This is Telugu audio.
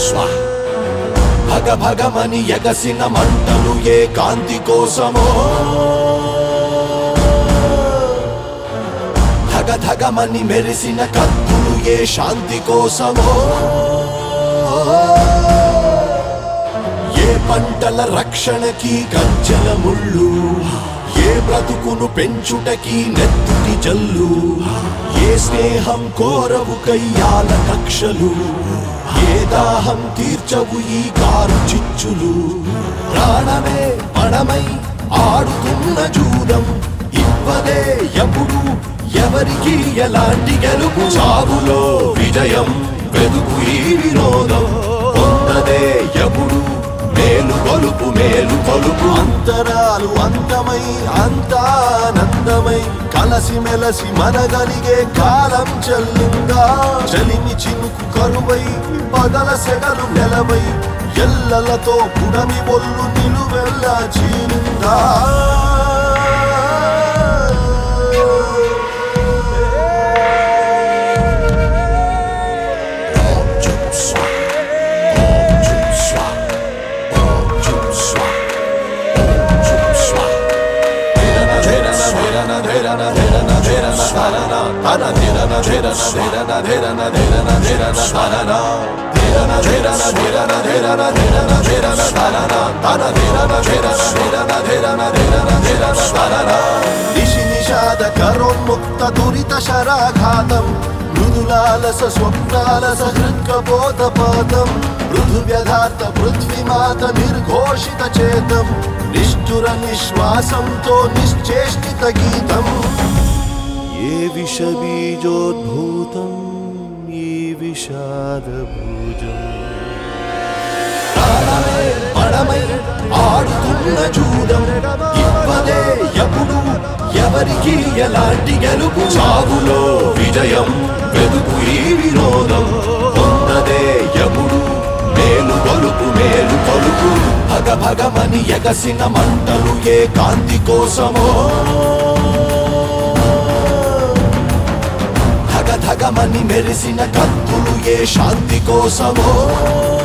భగ భగమని ఎగసిన మంటలు ఏ కాంతి కోసమో, ధగ ధగమని మెరిసిన కత్తులు ఏ శాంతి కోసమో, ఏ పంటల రక్షణకి గజ్జల ముళ్ళు, ఏ బ్రతుకును పెంచుటకి నెత్తుటి జల్లు, ఏ స్నేహం కోరవు కయ్యాల కక్షలు, ఏ దాహం తీర్చవు ఈ కారు చిచ్చులు. ప్రాణమే పణమై ఆడుతున్న జూదం, ఇవ్వదే ఎప్పుడు ఎవరికి ఎలాంటి గెలుపు. చావులో విజయం వెదుకు ఈ వినోదం, పొందదే ఎప్పుడు మేలు కొలుపు మేలు కొలుపు. అంతరాలు అంతమై అంతానందమై కలసి మెలసి మనగలిగే కాలం చెల్లిందా. చలిమి చినుకు కరువై పగల సెగలు నెలవై ఎల్లలతో పుడమి ఒళ్ళు నిలువెల్లా చీలిందా. నిశి నిషాద కరోన్ముక్త దురిత శరాఘాతం, మృదులాలస స్వప్నాలస హృత్కబోధపాతం, మృదువ్యధార్త పృథ్వీమాత నిర్ఘోషిత చేతం, నిష్ఠుర నిశ్వాసంతో నిశ్చేష్టిత గీతం. ఏ విష బీజోద్భూతం ఈ విషాదభూజం. పడమై ఆడుతున్న జూదం, ఇవ్వదే ఎప్పుడు ఎవరికి ఎలాంటి గెలుపు. చావులో విజయం వెదుకు ఈ వినోదం, పొందదే ఎప్పుడు మేలు కొలుపు మేలు కొలుపు. భగ భగమని ఎగసిన మంటలు ఏ కాంతి కోసమో, ధగ ధగమని మెరిసిన కత్తులు ఏ శాంతి కోసమో.